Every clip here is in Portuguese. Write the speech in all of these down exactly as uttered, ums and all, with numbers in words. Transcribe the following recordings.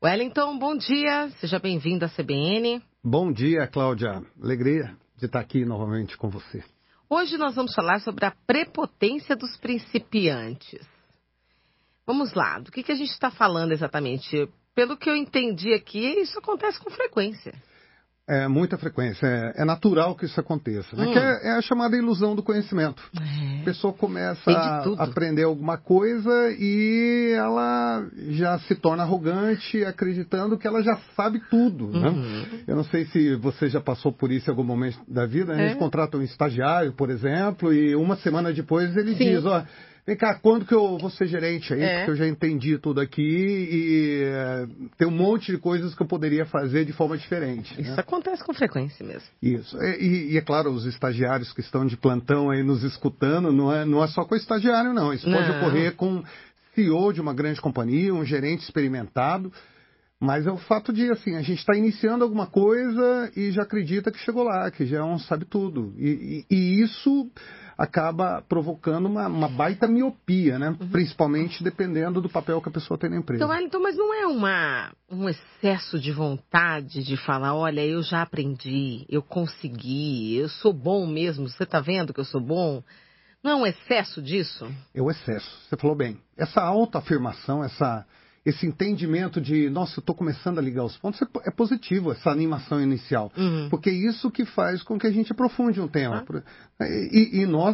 Wellington, bom dia. Seja bem-vindo à C B N. Bom dia, Cláudia. Alegria de estar aqui novamente com você. Hoje nós vamos falar sobre a prepotência dos principiantes. Vamos lá, do que, que a gente está falando exatamente? Pelo que eu entendi aqui, isso acontece com frequência. É muita frequência, é, é natural que isso aconteça, né? Hum. Que é, é a chamada ilusão do conhecimento. É. A pessoa começa a aprender alguma coisa e ela já se torna arrogante, acreditando que ela já sabe tudo, né? Uhum. Eu não sei se você já passou por isso em algum momento da vida. A gente É. contrata um estagiário, por exemplo, e uma semana depois ele Sim. diz, ó... Vem cá, quando que eu vou ser gerente aí? É. Porque eu já entendi tudo aqui e é, tem um monte de coisas que eu poderia fazer de forma diferente. Isso né? acontece com frequência mesmo. Isso. E, e é claro, os estagiários que estão de plantão aí nos escutando, não é, não é só com o estagiário, não. Isso pode Não. ocorrer com C E O de uma grande companhia, um gerente experimentado. Mas é o fato de, assim, a gente está iniciando alguma coisa e já acredita que chegou lá, que já é um sabe-tudo. E, e, e isso acaba provocando uma, uma baita miopia, né? Uhum. Principalmente dependendo do papel que a pessoa tem na empresa. Então, então mas não é uma, um excesso de vontade de falar, olha, eu já aprendi, eu consegui, eu sou bom mesmo, você está vendo que eu sou bom? Não é um excesso disso? É o excesso, você falou bem. Essa autoafirmação, essa... Esse entendimento de, nossa, eu estou começando a ligar os pontos, é positivo, essa animação inicial. Uhum. Porque é isso que faz com que a gente aprofunde um tema. Ah. E, e nós,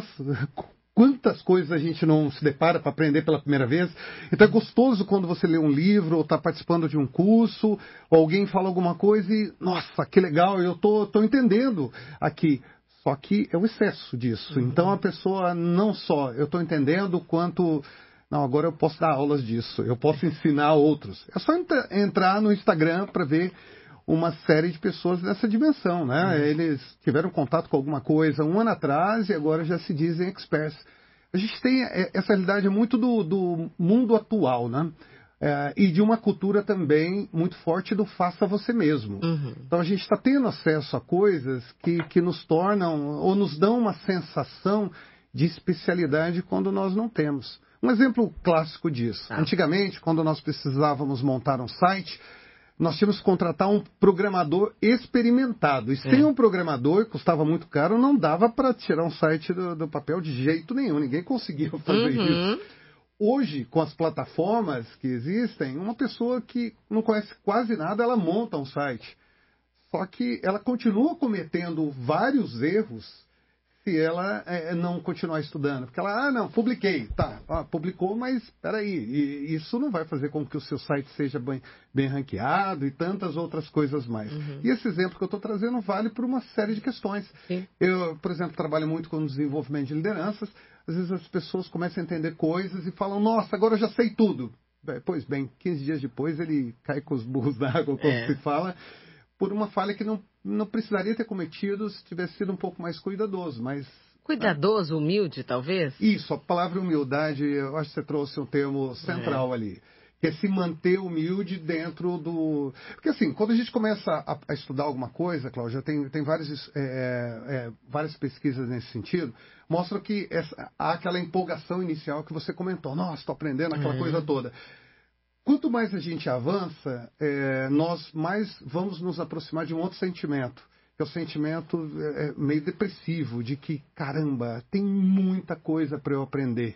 quantas coisas a gente não se depara para aprender pela primeira vez? Então é gostoso quando você lê um livro, ou está participando de um curso, ou alguém fala alguma coisa e, nossa, que legal, eu estou tô, tô entendendo aqui. Só que é o excesso disso. Uhum. Então a pessoa não só, eu estou entendendo quanto... Não, agora eu posso dar aulas disso, eu posso ensinar outros. É só entra, entrar no Instagram para ver uma série de pessoas dessa dimensão, né? Uhum. Eles tiveram contato com alguma coisa um ano atrás e agora já se dizem experts. A gente tem essa realidade muito do, do mundo atual, né? É, e de uma cultura também muito forte do faça você mesmo. Uhum. Então a gente está tendo acesso a coisas que, que nos tornam ou nos dão uma sensação de especialidade quando nós não temos. Um exemplo clássico disso. Ah. Antigamente, quando nós precisávamos montar um site, nós tínhamos que contratar um programador experimentado. E sem é. um programador, custava muito caro, não dava para tirar um site do, do papel de jeito nenhum. Ninguém conseguia fazer uhum. isso. Hoje, com as plataformas que existem, uma pessoa que não conhece quase nada, ela monta um site. Só que ela continua cometendo vários erros se ela é, não continuar estudando. Porque ela, ah, não, publiquei. Tá, ah, publicou, mas peraí, e isso não vai fazer com que o seu site seja bem, bem ranqueado e tantas outras coisas mais. Uhum. E esse exemplo que eu estou trazendo vale por uma série de questões. Sim. Eu, por exemplo, trabalho muito com desenvolvimento de lideranças. Às vezes as pessoas começam a entender coisas e falam, nossa, agora eu já sei tudo. Pois bem, quinze dias depois ele cai com os burros d'água, como é. se fala, por uma falha que não, não precisaria ter cometido se tivesse sido um pouco mais cuidadoso, mas... Cuidadoso, né? Humilde, talvez? Isso, a palavra humildade, eu acho que você trouxe um termo central é. ali, que é se manter humilde dentro do... Porque assim, quando a gente começa a, a estudar alguma coisa, Cláudia, tem, tem várias, é, é, várias pesquisas nesse sentido, mostram que essa, há aquela empolgação inicial que você comentou, nossa, estou aprendendo aquela é. coisa toda. Quanto mais a gente avança, é, nós mais vamos nos aproximar de um outro sentimento, que é o sentimento é, meio depressivo, de que, caramba, tem muita coisa para eu aprender.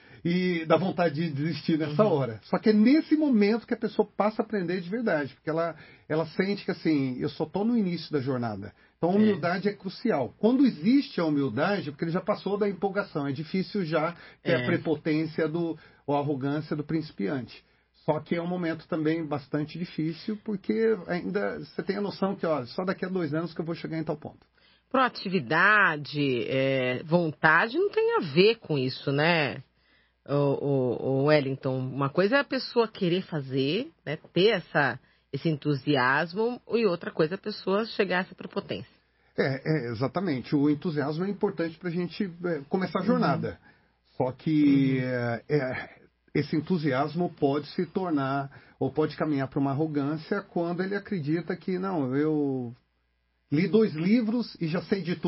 E dá vontade de desistir nessa uhum. hora. Só que é nesse momento que a pessoa passa a aprender de verdade, porque ela, ela sente que, assim, eu só estou no início da jornada. Então a humildade é. é crucial. Quando existe a humildade, porque ele já passou da empolgação, é difícil já ter é. a prepotência do, ou a arrogância do principiante. Só que é um momento também bastante difícil, porque ainda você tem a noção que, ó, só daqui a dois anos que eu vou chegar em tal ponto. Proatividade, é, vontade não tem a ver com isso, né, o, o, o Wellington? Uma coisa é a pessoa querer fazer, né, ter essa, esse entusiasmo, e outra coisa é a pessoa chegar a essa prepotência. É, é exatamente. O entusiasmo é importante para a gente é, começar a jornada. Uhum. Só que... Uhum. é, é, esse entusiasmo pode se tornar, ou pode caminhar para uma arrogância quando ele acredita que, não, eu li dois livros e já sei de tudo.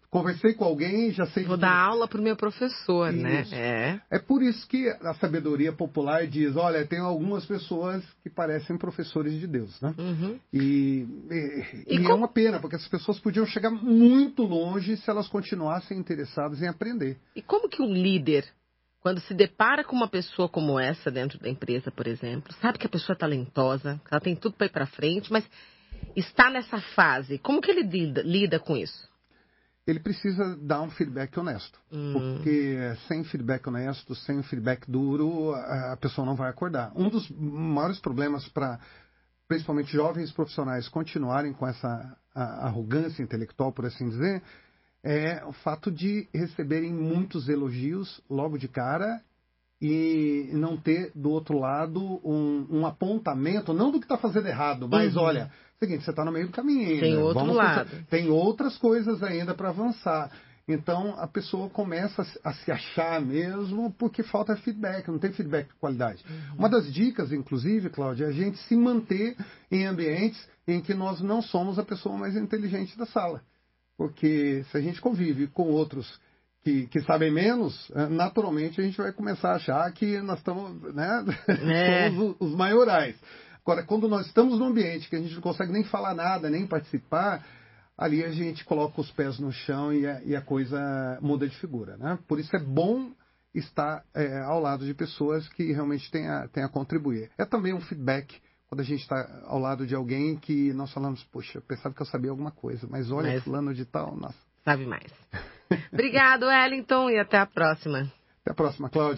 conversei com alguém, já sei... Vou que... dar aula para o meu professor, isso. né? É. É por isso que a sabedoria popular diz, olha, tem algumas pessoas que parecem professores de Deus, né? Uhum. E, e, e, e com... é uma pena, porque essas pessoas podiam chegar muito longe se elas continuassem interessadas em aprender. E como que um líder, quando se depara com uma pessoa como essa dentro da empresa, por exemplo, sabe que a pessoa é talentosa, ela tem tudo para ir para frente, mas está nessa fase, como que ele lida, lida com isso? Ele precisa dar um feedback honesto. Hum. Porque sem feedback honesto, sem um feedback duro, a pessoa não vai acordar. Um dos maiores problemas para, principalmente jovens profissionais, continuarem com essa arrogância intelectual, por assim dizer, é o fato de receberem muitos elogios logo de cara e não ter, do outro lado, um, um apontamento, não do que está fazendo errado, mas uhum. olha, seguinte, você está no meio do caminho ainda. Tem outro Vamos lado. Pensar, tem outras coisas ainda para avançar. Então, a pessoa começa a, a se achar mesmo porque falta feedback, não tem feedback de qualidade. Uhum. Uma das dicas, inclusive, Cláudia, é a gente se manter em ambientes em que nós não somos a pessoa mais inteligente da sala. Porque se a gente convive com outros que, que sabem menos, naturalmente a gente vai começar a achar que nós estamos, né, é. somos os, os maiorais. Agora, quando nós estamos num ambiente que a gente não consegue nem falar nada, nem participar, ali a gente coloca os pés no chão e a, e a coisa muda de figura, né? Por isso é bom estar é, ao lado de pessoas que realmente têm a, têm a contribuir. É também um feedback quando a gente está ao lado de alguém que nós falamos, poxa, eu pensava que eu sabia alguma coisa, mas olha, mas fulano de tal, nossa. Sabe mais. Obrigado, Wellington, e até a próxima. Até a próxima, Cláudia.